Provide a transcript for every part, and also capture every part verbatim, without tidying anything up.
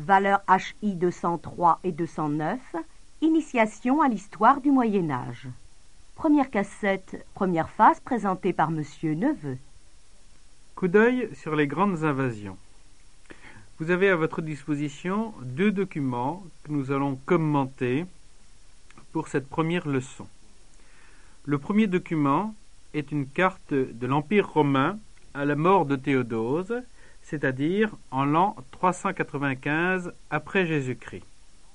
valeurs H I deux cent trois et deux cent neuf, initiation à l'histoire du Moyen-Âge. Première cassette, première phase présentée par Monsieur Neveu. Coup d'œil sur les grandes invasions. Vous avez à votre disposition deux documents que nous allons commenter pour cette première leçon. Le premier document est une carte de l'Empire romain à la mort de Théodose, c'est-à-dire en l'an trois cent quatre-vingt-quinze après Jésus-Christ.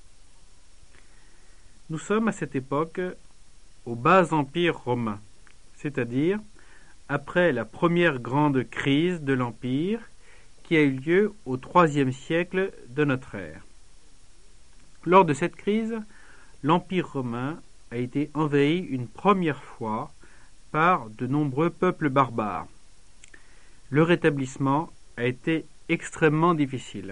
Nous sommes à cette époque au bas empire romain, c'est-à-dire après la première grande crise de l'Empire qui a eu lieu au troisième siècle de notre ère. Lors de cette crise, l'Empire romain a été envahi une première fois par de nombreux peuples barbares. Le rétablissement a été extrêmement difficile.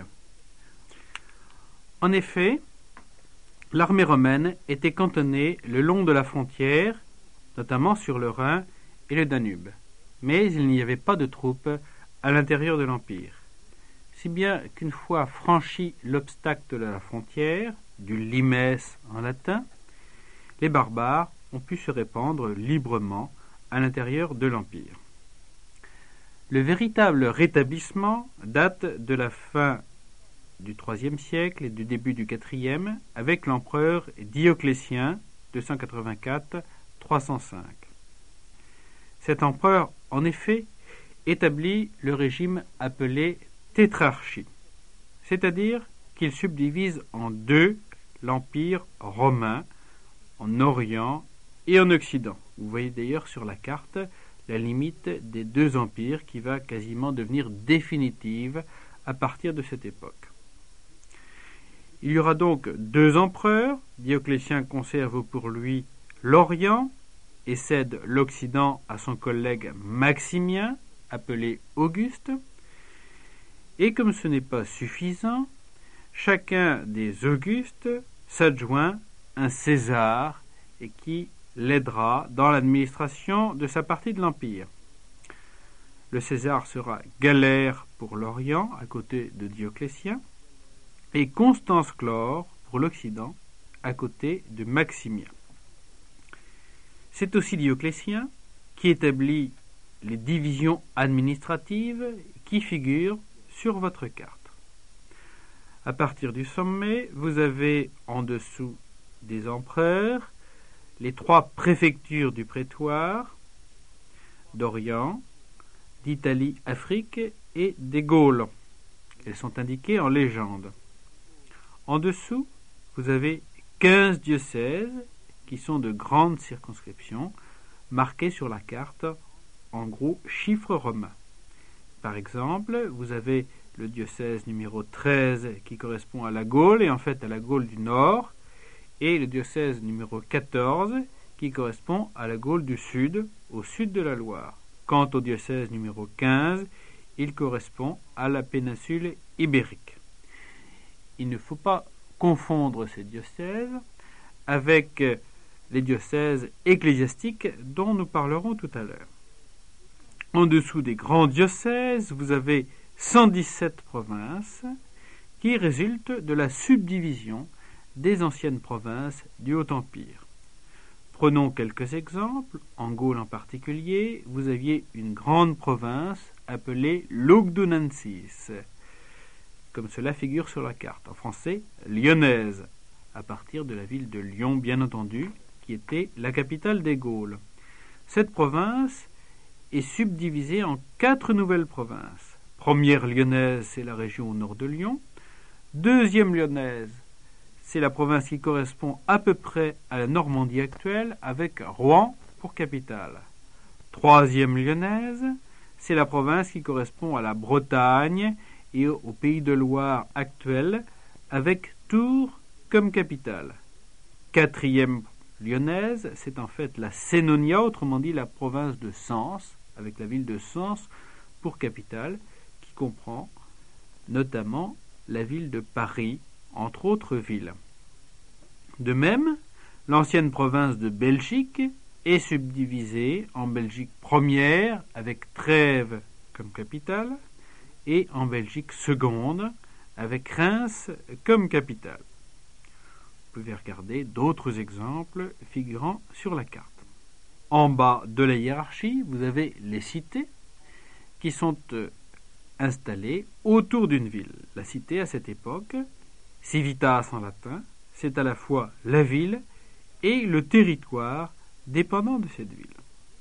En effet, l'armée romaine était cantonnée le long de la frontière, notamment sur le Rhin et le Danube. Mais il n'y avait pas de troupes à l'intérieur de l'Empire. Si bien qu'une fois franchi l'obstacle de la frontière, du limes en latin, les barbares ont pu se répandre librement à l'intérieur de l'Empire. Le véritable rétablissement date de la fin du troisième siècle et du début du quatrième avec l'empereur Dioclétien deux cent quatre-vingt-quatre à trois cent cinq. Cet empereur, en effet, établit le régime appelé tétrarchie, c'est-à-dire qu'il subdivise en deux l'Empire romain, en Orient et en Occident. Vous voyez d'ailleurs sur la carte la limite des deux empires qui va quasiment devenir définitive à partir de cette époque. Il y aura donc deux empereurs. Dioclétien conserve pour lui l'Orient et cède l'Occident à son collègue Maximien, appelé Auguste. Et comme ce n'est pas suffisant, chacun des Augustes s'adjoint un César et qui l'aidera dans l'administration de sa partie de l'Empire. Le César sera Galère pour l'Orient, à côté de Dioclétien, et Constance Chlore pour l'Occident, à côté de Maximien. C'est aussi Dioclétien qui établit les divisions administratives qui figurent sur votre carte. À partir du sommet, vous avez en dessous des empereurs les trois préfectures du prétoire, d'Orient, d'Italie, Afrique et des Gaules. Elles sont indiquées en légende. En dessous, vous avez quinze diocèses qui sont de grandes circonscriptions marquées sur la carte en gros chiffres romains. Par exemple, vous avez le diocèse numéro treize qui correspond à la Gaule et en fait à la Gaule du Nord, et le diocèse numéro quatorze qui correspond à la Gaule du Sud, au sud de la Loire. Quant au diocèse numéro quinze, il correspond à la péninsule ibérique. Il ne faut pas confondre ces diocèses avec les diocèses ecclésiastiques dont nous parlerons tout à l'heure. En dessous des grands diocèses, vous avez cent dix-sept provinces qui résultent de la subdivision des anciennes provinces du Haut-Empire. Prenons quelques exemples. En Gaule en particulier, vous aviez une grande province appelée Lugdunensis, comme cela figure sur la carte. En français, lyonnaise, à partir de la ville de Lyon, bien entendu, qui était la capitale des Gaules. Cette province est subdivisée en quatre nouvelles provinces. Première lyonnaise, c'est la région au nord de Lyon. Deuxième lyonnaise, c'est la province qui correspond à peu près à la Normandie actuelle, avec Rouen pour capitale. Troisième lyonnaise, c'est la province qui correspond à la Bretagne et au pays de Loire actuel, avec Tours comme capitale. Quatrième lyonnaise, c'est en fait la Sénonia, autrement dit la province de Sens, avec la ville de Sens pour capitale, qui comprend notamment la ville de Paris, entre autres villes. De même, l'ancienne province de Belgique est subdivisée en Belgique première, avec Trèves comme capitale, et en Belgique seconde, avec Reims comme capitale. Vous pouvez regarder d'autres exemples figurant sur la carte. En bas de la hiérarchie, vous avez les cités qui sont installées autour d'une ville. La cité, à cette époque, civitas en latin, c'est à la fois la ville et le territoire dépendant de cette ville.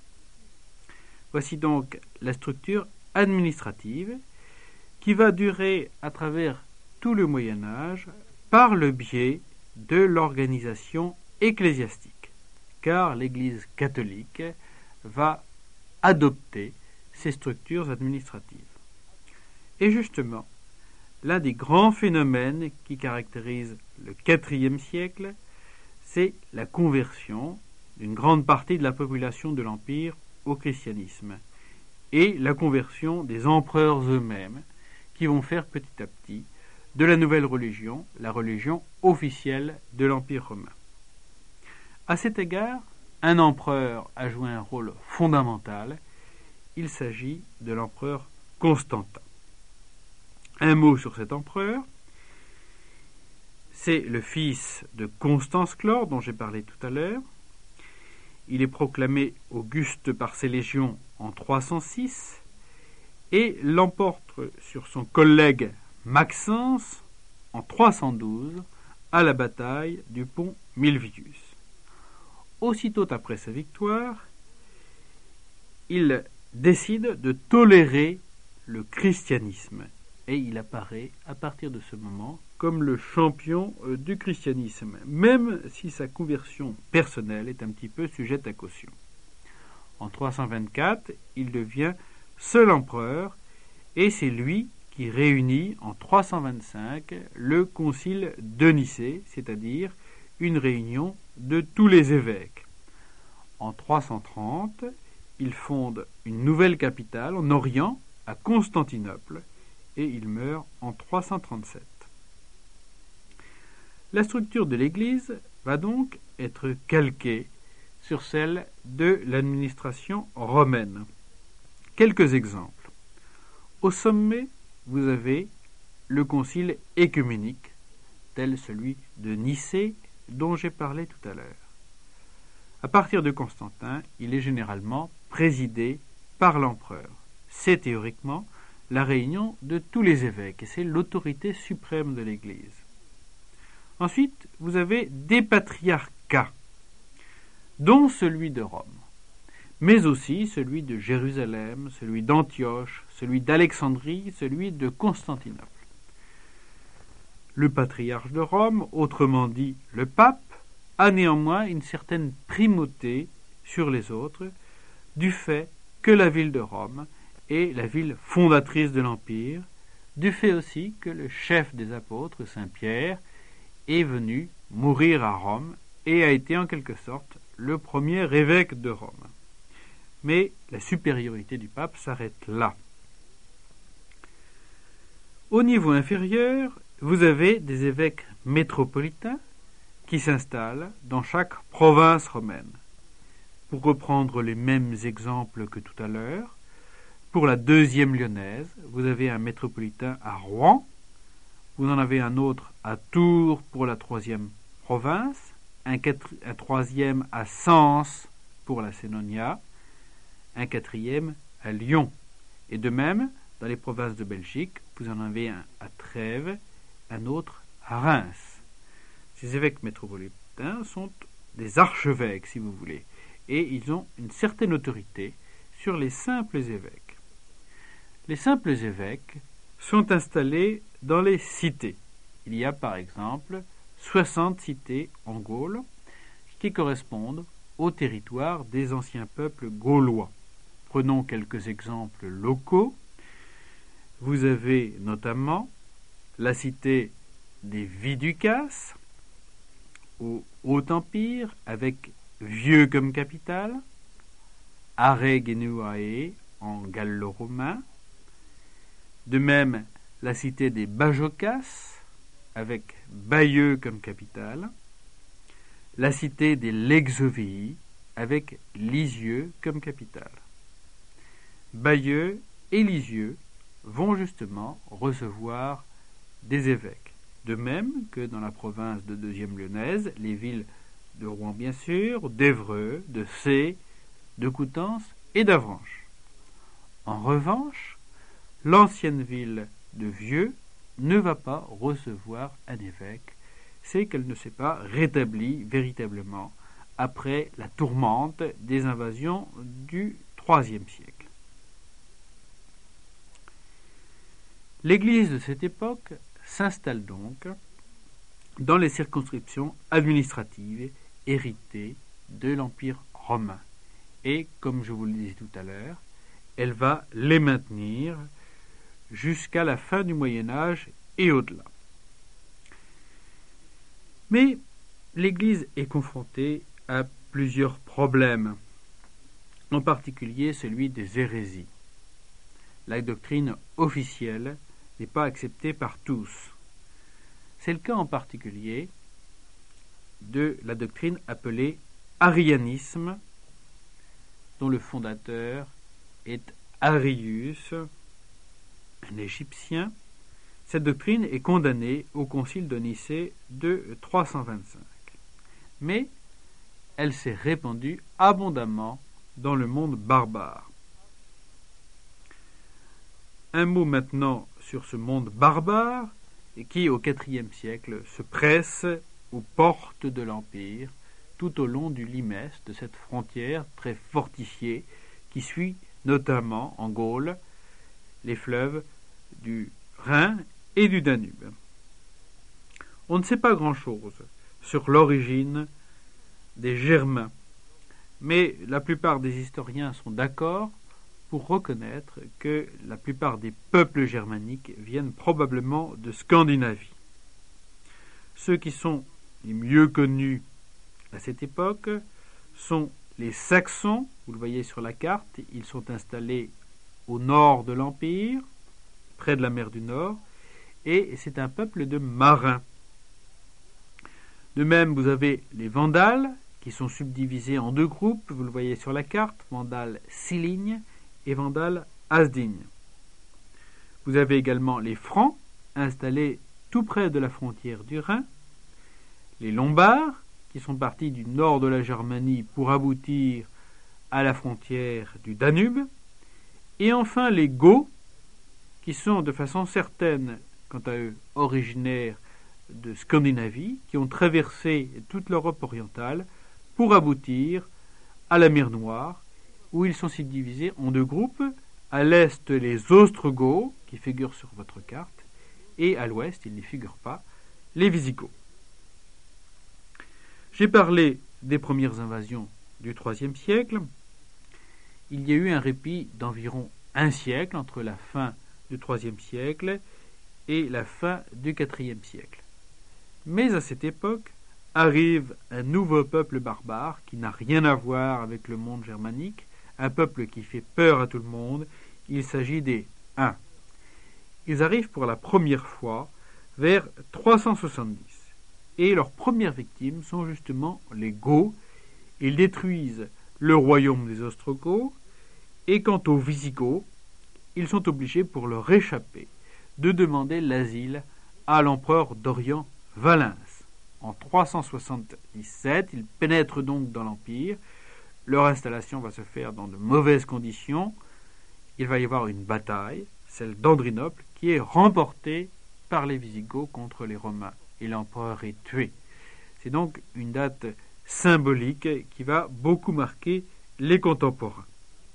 Voici donc la structure administrative qui va durer à travers tout le Moyen-Âge par le biais de l'organisation ecclésiastique, car l'Église catholique va adopter ces structures administratives. Et justement, l'un des grands phénomènes qui caractérise le quatrième siècle, c'est la conversion d'une grande partie de la population de l'Empire au christianisme et la conversion des empereurs eux-mêmes qui vont faire petit à petit de la nouvelle religion la religion officielle de l'Empire romain. À cet égard, un empereur a joué un rôle fondamental. Il s'agit de l'empereur Constantin. Un mot sur cet empereur. C'est le fils de Constance Chlore, dont j'ai parlé tout à l'heure. Il est proclamé Auguste par ses légions en trois cent six et l'emporte sur son collègue Maxence en trois cent douze à la bataille du pont Milvius. Aussitôt après sa victoire, il décide de tolérer le christianisme et il apparaît à partir de ce moment comme le champion du christianisme, même si sa conversion personnelle est un petit peu sujette à caution. En trois cent vingt-quatre, il devient seul empereur et c'est lui qui réunit en trois cent vingt-cinq le concile de Nicée, c'est-à-dire une réunion de tous les évêques. En trois cent trente, il fonde une nouvelle capitale en Orient, à Constantinople, et il meurt en trois cent trente-sept. La structure de l'Église va donc être calquée sur celle de l'administration romaine. Quelques exemples. Au sommet, vous avez le concile œcuménique, tel celui de Nicée dont j'ai parlé tout à l'heure. À partir de Constantin, il est généralement présidé par l'empereur. C'est théoriquement la réunion de tous les évêques et c'est l'autorité suprême de l'Église. Ensuite, vous avez des patriarcats, dont celui de Rome, mais aussi celui de Jérusalem, celui d'Antioche, celui d'Alexandrie, celui de Constantinople. Le patriarche de Rome, autrement dit le pape, a néanmoins une certaine primauté sur les autres du fait que la ville de Rome est la ville fondatrice de l'Empire, du fait aussi que le chef des apôtres, Saint Pierre, est venu mourir à Rome et a été en quelque sorte le premier évêque de Rome. Mais la supériorité du pape s'arrête là. Au niveau inférieur, vous avez des évêques métropolitains qui s'installent dans chaque province romaine. Pour reprendre les mêmes exemples que tout à l'heure, pour la deuxième lyonnaise, vous avez un métropolitain à Rouen, vous en avez un autre à Tours pour la troisième province, un, quatre, un troisième à Sens pour la Sénonia, un quatrième à Lyon. Et de même, dans les provinces de Belgique, vous en avez un à Trèves, un autre à Reims. Ces évêques métropolitains sont des archevêques, si vous voulez, et ils ont une certaine autorité sur les simples évêques. Les simples évêques sont installés dans les cités. Il y a par exemple soixante cités en Gaule qui correspondent au territoire des anciens peuples gaulois. Prenons quelques exemples locaux. Vous avez notamment la cité des Viducas au Haut-Empire avec Vieux comme capitale, Are Genuae en gallo-romain, de même la cité des Bajocas avec Bayeux comme capitale, la cité des Lexovii avec Lisieux comme capitale. Bayeux et Lisieux vont justement recevoir des évêques. De même que dans la province de Deuxième Lyonnaise, les villes de Rouen bien sûr, d'Évreux, de Sées, de Coutances et d'Avranches. En revanche, l'ancienne ville de Vieux ne va pas recevoir un évêque, c'est qu'elle ne s'est pas rétablie véritablement après la tourmente des invasions du troisième siècle. L'Église de cette époque s'installe donc dans les circonscriptions administratives héritées de l'Empire romain. Et, comme je vous le disais tout à l'heure, elle va les maintenir jusqu'à la fin du Moyen-Âge et au-delà. Mais l'Église est confrontée à plusieurs problèmes, en particulier celui des hérésies. La doctrine officielle n'est pas acceptée par tous. C'est le cas en particulier de la doctrine appelée arianisme, dont le fondateur est Arius, un Égyptien. Cette doctrine est condamnée au concile de Nicée de trois cent vingt-cinq. Mais elle s'est répandue abondamment dans le monde barbare. Un mot maintenant sur ce monde barbare qui, au quatrième siècle, se presse aux portes de l'Empire tout au long du Limès, de cette frontière très fortifiée qui suit notamment en Gaule les fleuves du Rhin et du Danube. On ne sait pas grand-chose sur l'origine des Germains, mais la plupart des historiens sont d'accord pour reconnaître que la plupart des peuples germaniques viennent probablement de Scandinavie. Ceux qui sont les mieux connus à cette époque sont les Saxons, vous le voyez sur la carte, ils sont installés au nord de l'Empire, près de la mer du Nord, et c'est un peuple de marins. De même, vous avez les Vandales, qui sont subdivisés en deux groupes, vous le voyez sur la carte, Vandales Silignes et Vandales Hasdignes. Vous avez également les Francs, installés tout près de la frontière du Rhin, les Lombards, qui sont partis du nord de la Germanie pour aboutir à la frontière du Danube, et enfin les Goths, qui sont de façon certaine, quant à eux, originaires de Scandinavie, qui ont traversé toute l'Europe orientale pour aboutir à la mer Noire, où ils sont subdivisés en deux groupes, à l'est les Ostrogoths, qui figurent sur votre carte, et à l'ouest, ils n'y figurent pas, les Visigoths. J'ai parlé des premières invasions du troisième siècle. Il y a eu un répit d'environ un siècle entre la fin du troisième siècle et la fin du quatrième siècle. Mais à cette époque arrive un nouveau peuple barbare qui n'a rien à voir avec le monde germanique, un peuple qui fait peur à tout le monde. Il s'agit des Huns. Ils arrivent pour la première fois vers trois cent soixante-dix. Et leurs premières victimes sont justement les Goths. Ils détruisent le royaume des Ostrogoths, et quant aux Visigoths, ils sont obligés, pour leur échapper, de demander l'asile à l'empereur d'Orient Valens. En trois cent soixante-dix-sept, ils pénètrent donc dans l'Empire. Leur installation va se faire dans de mauvaises conditions. Il va y avoir une bataille, celle d'Andrinople, qui est remportée par les Visigoths contre les Romains. Et l'empereur est tué. C'est donc une date symbolique qui va beaucoup marquer les contemporains.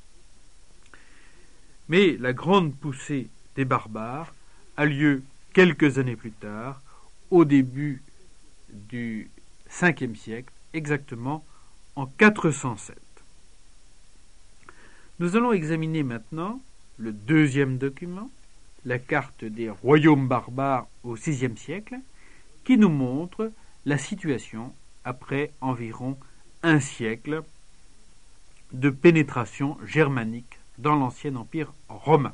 Mais la grande poussée des barbares a lieu quelques années plus tard, au début du cinquième siècle, exactement en quatre cent sept. Nous allons examiner maintenant le deuxième document, la carte des royaumes barbares au sixième siècle, qui nous montre la situation après environ un siècle de pénétration germanique dans l'ancien empire romain.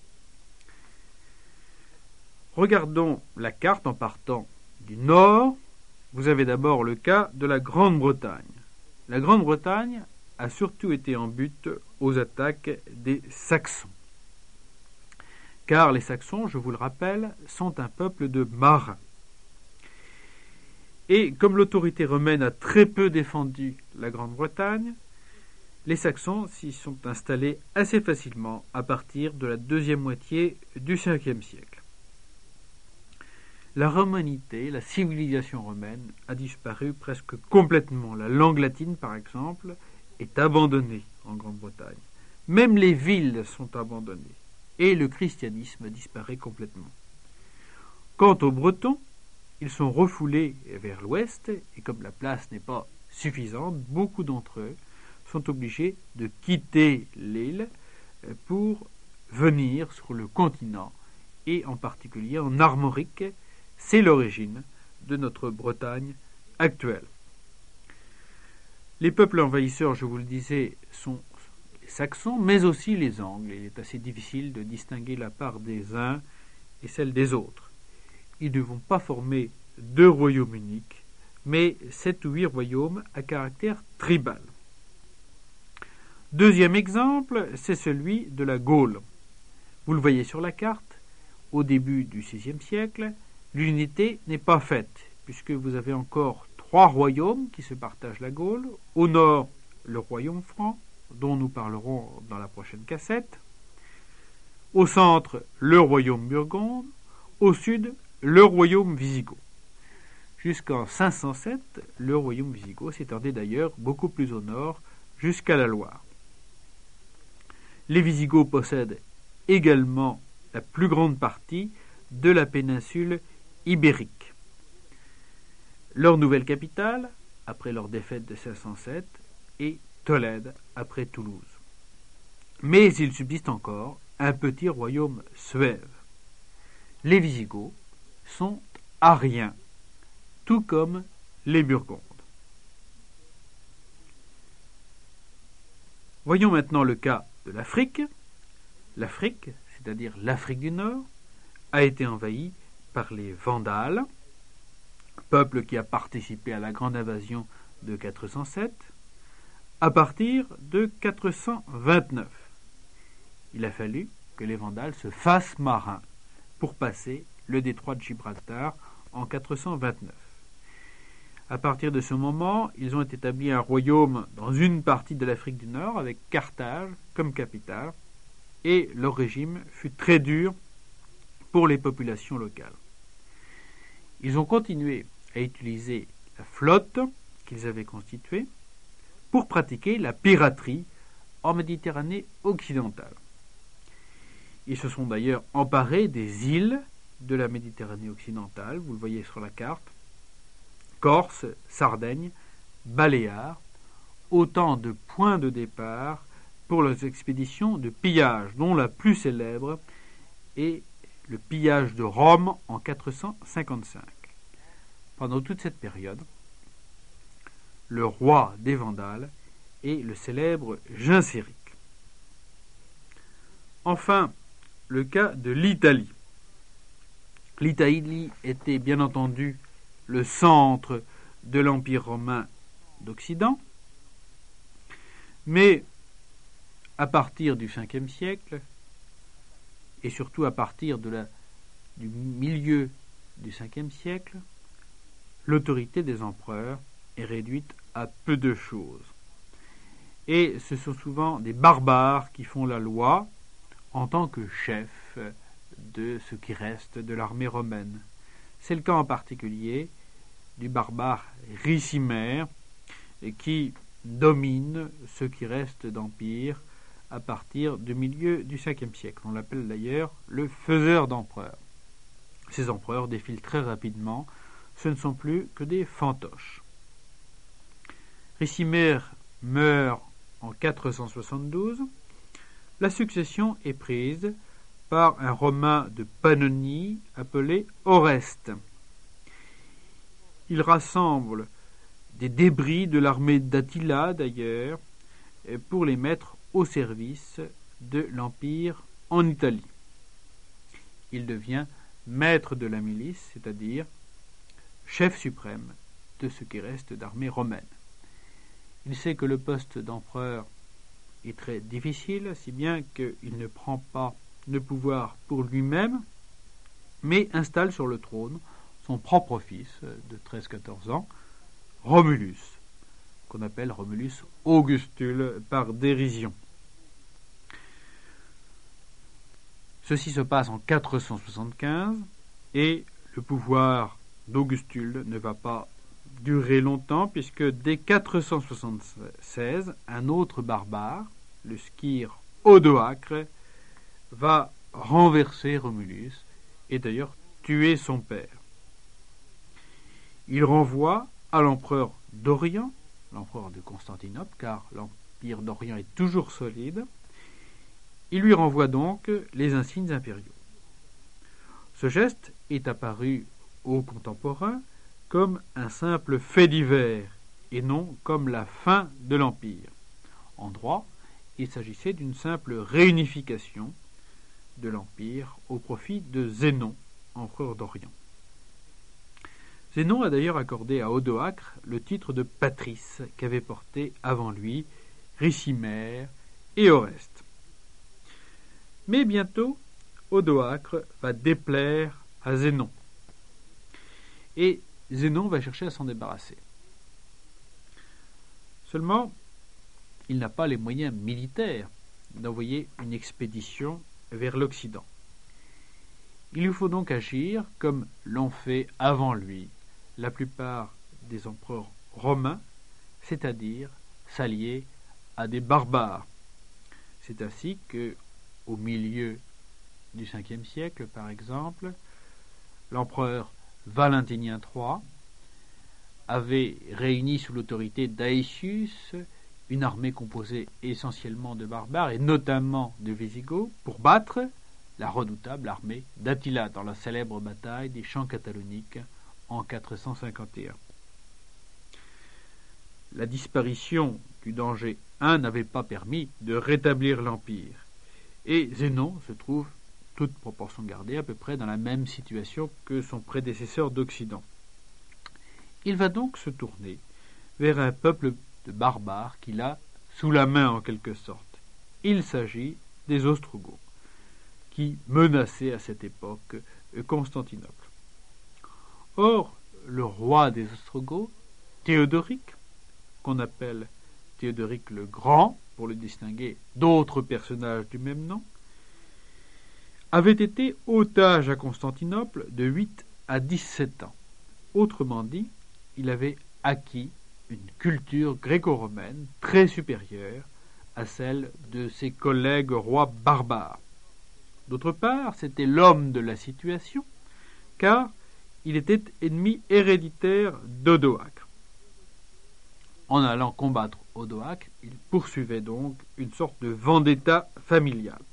Regardons la carte en partant du nord. Vous avez d'abord le cas de la Grande-Bretagne. La Grande-Bretagne a surtout été en butte aux attaques des Saxons. car les Saxons, je vous le rappelle, sont un peuple de marins. Et comme l'autorité romaine a très peu défendu la Grande-Bretagne, les Saxons s'y sont installés assez facilement à partir de la deuxième moitié du cinquième siècle. La romanité, la civilisation romaine, a disparu presque complètement. La langue latine, par exemple, est abandonnée en Grande-Bretagne. Même les villes sont abandonnées. Et le christianisme disparaît complètement. Quant aux Bretons, ils sont refoulés vers l'ouest, et comme la place n'est pas suffisante, beaucoup d'entre eux sont obligés de quitter l'île pour venir sur le continent, et en particulier en Armorique. C'est l'origine de notre Bretagne actuelle. Les peuples envahisseurs, je vous le disais, sont les Saxons, mais aussi les Angles. Il est assez difficile de distinguer la part des uns et celle des autres. Ils ne vont pas former deux royaumes uniques, mais sept ou huit royaumes à caractère tribal. Deuxième exemple, c'est celui de la Gaule. Vous le voyez sur la carte, au début du sixième siècle, l'unité n'est pas faite, puisque vous avez encore trois royaumes qui se partagent la Gaule. Au nord, le royaume franc, dont nous parlerons dans la prochaine cassette. Au centre, le royaume burgonde. Au sud, le royaume wisigoth. Jusqu'en cinq cent sept, le royaume wisigoth s'étendait d'ailleurs beaucoup plus au nord, jusqu'à la Loire. Les Wisigoths possèdent également la plus grande partie de la péninsule ibérique. Leur nouvelle capitale, après leur défaite de cinq cent sept, est Tolède, après Toulouse. Mais il subsiste encore un petit royaume suève. Les Wisigoths sont ariens, tout comme les Burgondes. Voyons maintenant le cas de l'Afrique. L'Afrique, c'est-à-dire l'Afrique du Nord, a été envahie par les Vandales, peuple qui a participé à la grande invasion de quatre cent sept, à partir de quatre cent vingt-neuf. Il a fallu que les Vandales se fassent marins pour passer le détroit de Gibraltar en quatre cent vingt-neuf. À partir de ce moment, ils ont établi un royaume dans une partie de l'Afrique du Nord avec Carthage comme capitale, et leur régime fut très dur pour les populations locales. Ils ont continué à utiliser la flotte qu'ils avaient constituée pour pratiquer la piraterie en Méditerranée occidentale. Ils se sont d'ailleurs emparés des îles de la Méditerranée occidentale, vous le voyez sur la carte, Corse, Sardaigne, Baléares, autant de points de départ pour leurs expéditions de pillage, dont la plus célèbre est le pillage de Rome en quatre cent cinquante-cinq. Pendant toute cette période, le roi des Vandales est le célèbre Genséric. Enfin, le cas de l'Italie. L'Italie était bien entendu le centre de l'Empire romain d'Occident, mais à partir du cinquième siècle, et surtout à partir de la, du milieu du cinquième siècle, l'autorité des empereurs est réduite à peu de choses. Et ce sont souvent des barbares qui font la loi en tant que chefs de ce qui reste de l'armée romaine. C'est le cas en particulier du barbare Ricimère qui domine ce qui reste d'empire à partir du milieu du cinquième siècle. On l'appelle d'ailleurs le faiseur d'empereurs. Ces empereurs défilent très rapidement, ce ne sont plus que des fantoches. Ricimère meurt en quatre cent soixante-douze. La succession est prise par un Romain de Pannonie appelé Oreste. Il rassemble des débris de l'armée d'Attila d'ailleurs pour les mettre au service de l'Empire en Italie. Il devient maître de la milice, c'est-à-dire chef suprême de ce qui reste d'armée romaine. Il sait que le poste d'empereur est très difficile, si bien qu'il ne prend pas le pouvoir pour lui-même, mais installe sur le trône son propre fils de treize à quatorze ans, Romulus, qu'on appelle Romulus Augustule par dérision. Ceci se passe en quatre cent soixante-quinze et le pouvoir d'Augustule ne va pas durer longtemps puisque dès quatre cent soixante-seize, un autre barbare, le skyre Odoacre, va renverser Romulus et d'ailleurs tuer son père. Il renvoie à l'empereur d'Orient, l'empereur de Constantinople, car l'empire d'Orient est toujours solide. Il lui renvoie donc les insignes impériaux. Ce geste est apparu aux contemporains comme un simple fait divers et non comme la fin de l'empire. En droit, il s'agissait d'une simple réunification de l'empire au profit de Zénon, empereur d'Orient. Zénon a d'ailleurs accordé à Odoacre le titre de patrice qu'avaient porté avant lui Ricimère et Oreste. Mais bientôt, Odoacre va déplaire à Zénon. Et Zénon va chercher à s'en débarrasser. Seulement, il n'a pas les moyens militaires d'envoyer une expédition vers l'Occident. Il lui faut donc agir comme l'ont fait avant lui la plupart des empereurs romains, c'est-à-dire s'allier à des barbares. C'est ainsi que, au milieu du cinquième siècle, par exemple, l'empereur Valentinien trois avait réuni sous l'autorité d'Aetius une armée composée essentiellement de barbares et notamment de Visigoths pour battre la redoutable armée d'Attila dans la célèbre bataille des Champs Cataloniques en quatre cent cinquante et un. La disparition du danger un n'avait pas permis de rétablir l'empire et Zénon se trouve, toute proportion gardée, à peu près dans la même situation que son prédécesseur d'Occident. Il va donc se tourner vers un peuple de barbares qu'il a sous la main en quelque sorte. Il s'agit des Ostrogoths, qui menaçaient à cette époque Constantinople. Or, le roi des Ostrogoths, Théodoric, qu'on appelle Théodoric le Grand, pour le distinguer d'autres personnages du même nom, avait été otage à Constantinople de huit à dix-sept ans. Autrement dit, il avait acquis une culture gréco-romaine très supérieure à celle de ses collègues rois barbares. D'autre part, c'était l'homme de la situation, car il était ennemi héréditaire d'Odoacre. En allant combattre Odoacre, il poursuivait donc une sorte de vendetta familiale.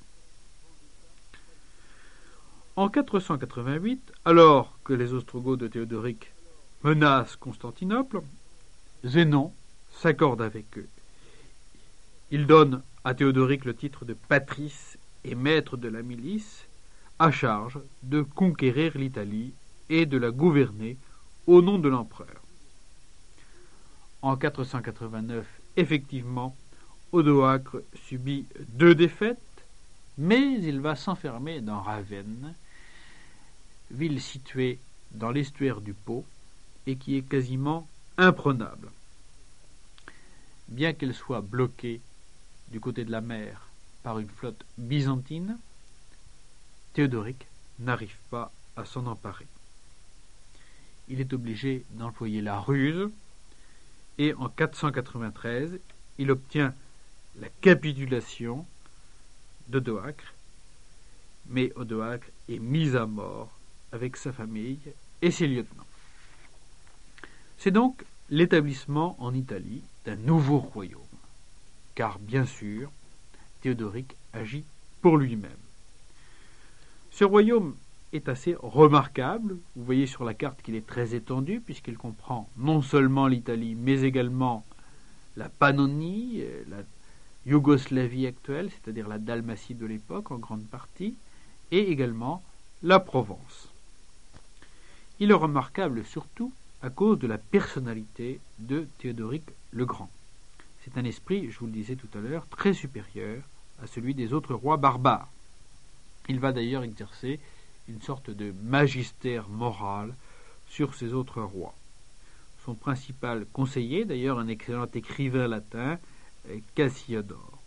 En quatre cent quatre-vingt-huit, alors que les Ostrogoths de Théodoric menacent Constantinople, Zénon s'accorde avec eux. Il donne à Théodoric le titre de patrice et maître de la milice, à charge de conquérir l'Italie et de la gouverner au nom de l'empereur. En quatre cent quatre-vingt-neuf, effectivement, Odoacre subit deux défaites, mais il va s'enfermer dans Ravenne, ville située dans l'estuaire du Pô et qui est quasiment imprenable. Bien qu'elle soit bloquée du côté de la mer par une flotte byzantine, Théodoric n'arrive pas à s'en emparer. Il est obligé d'employer la ruse et en quatre cent quatre-vingt-treize, il obtient la capitulation d'Odoacre, mais Odoacre est mis à mort avec sa famille et ses lieutenants. C'est donc l'établissement en Italie d'un nouveau royaume, car bien sûr, Théodoric agit pour lui-même. Ce royaume est assez remarquable. Vous voyez sur la carte qu'il est très étendu, puisqu'il comprend non seulement l'Italie, mais également la Pannonie, la Yougoslavie actuelle, c'est-à-dire la Dalmatie de l'époque en grande partie, et également la Provence. Il est remarquable surtout à cause de la personnalité de Théodoric le Grand. C'est un esprit, je vous le disais tout à l'heure, très supérieur à celui des autres rois barbares. Il va d'ailleurs exercer une sorte de magistère moral sur ses autres rois. Son principal conseiller, d'ailleurs un excellent écrivain latin, Cassiodore.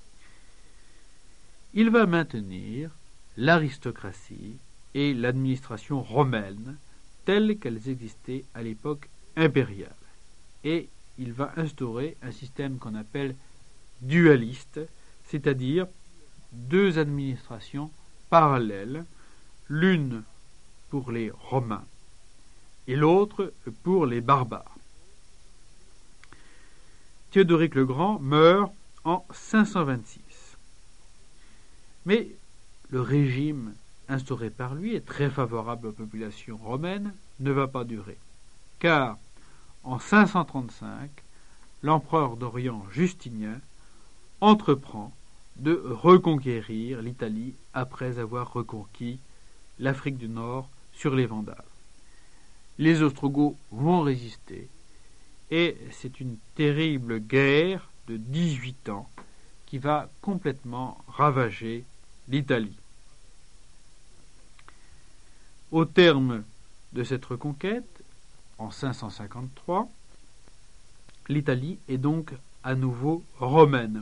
Il va maintenir l'aristocratie et l'administration romaine telles qu'elles existaient à l'époque impériale. Et il va instaurer un système qu'on appelle dualiste, c'est-à-dire deux administrations parallèles, l'une pour les Romains et l'autre pour les barbares. Théodoric le Grand meurt en cinq cent vingt-six. Mais le régime instauré par lui et très favorable aux populations romaines ne va pas durer, car en cinq cent trente-cinq, l'empereur d'Orient Justinien entreprend de reconquérir l'Italie après avoir reconquis l'Afrique du Nord sur les Vandales. Les Ostrogoths vont résister et c'est une terrible guerre de dix-huit ans qui va complètement ravager l'Italie. Au terme de cette reconquête, en cinq cent cinquante-trois, l'Italie est donc à nouveau romaine,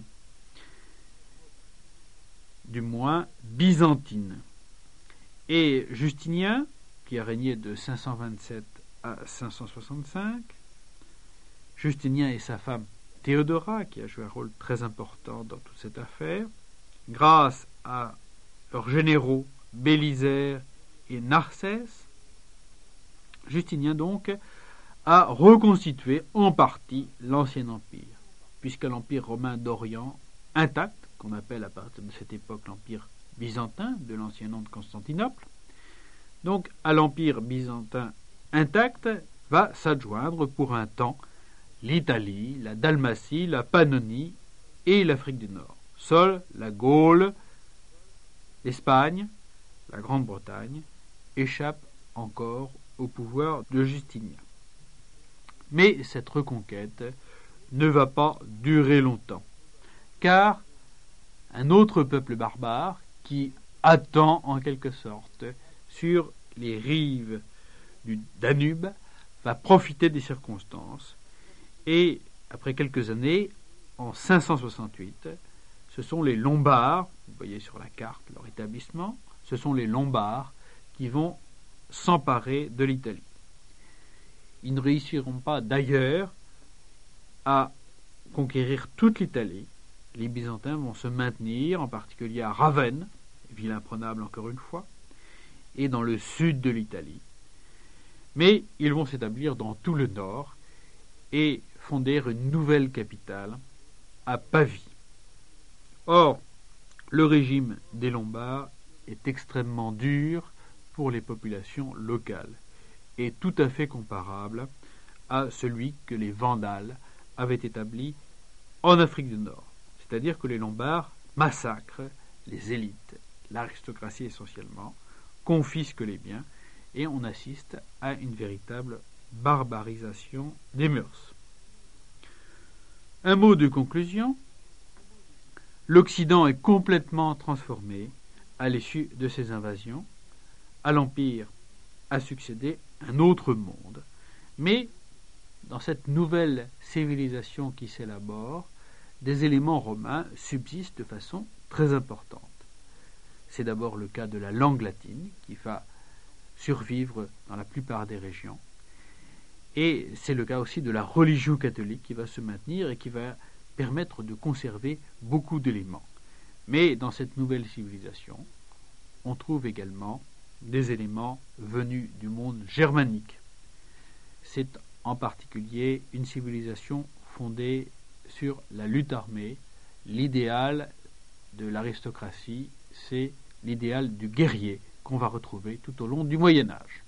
du moins byzantine. Et Justinien, qui a régné de cinq cent vingt-sept à cinq cent soixante-cinq, Justinien et sa femme Théodora, qui a joué un rôle très important dans toute cette affaire, grâce à leurs généraux Bélisaire et Narcisse, Justinien donc a reconstitué en partie l'ancien empire, puisque l'empire romain d'Orient intact, qu'on appelle à partir de cette époque l'empire byzantin, de l'ancien nom de Constantinople, donc à l'empire byzantin intact va s'adjoindre pour un temps l'Italie, la Dalmatie, la Pannonie et l'Afrique du Nord. Seule la Gaule, l'Espagne, la Grande-Bretagne échappent encore au pouvoir de Justinien. Mais cette reconquête ne va pas durer longtemps, car un autre peuple barbare qui attend en quelque sorte sur les rives du Danube va profiter des circonstances et après quelques années, en cinq cent soixante-huit, ce sont les Lombards, vous voyez sur la carte leur établissement, ce sont les Lombards qui vont s'emparer de l'Italie. Ils ne réussiront pas d'ailleurs à conquérir toute l'Italie. Les Byzantins vont se maintenir, en particulier à Ravenne, ville imprenable encore une fois, et dans le sud de l'Italie. Mais ils vont s'établir dans tout le nord et fonder une nouvelle capitale à Pavie. Or, le régime des Lombards est extrêmement dur pour les populations locales et tout à fait comparable à celui que les Vandales avaient établi en Afrique du Nord. C'est-à-dire que les Lombards massacrent les élites, l'aristocratie essentiellement, confisquent les biens et on assiste à une véritable barbarisation des mœurs. Un mot de conclusion. L'Occident est complètement transformé à l'issue de ces invasions. À l'Empire a succédé un autre monde. Mais dans cette nouvelle civilisation qui s'élabore, des éléments romains subsistent de façon très importante. C'est d'abord le cas de la langue latine qui va survivre dans la plupart des régions. Et c'est le cas aussi de la religion catholique qui va se maintenir et qui va permettre de conserver beaucoup d'éléments. Mais dans cette nouvelle civilisation, on trouve également des éléments venus du monde germanique. C'est en particulier une civilisation fondée sur la lutte armée. L'idéal de l'aristocratie, c'est l'idéal du guerrier qu'on va retrouver tout au long du Moyen Âge.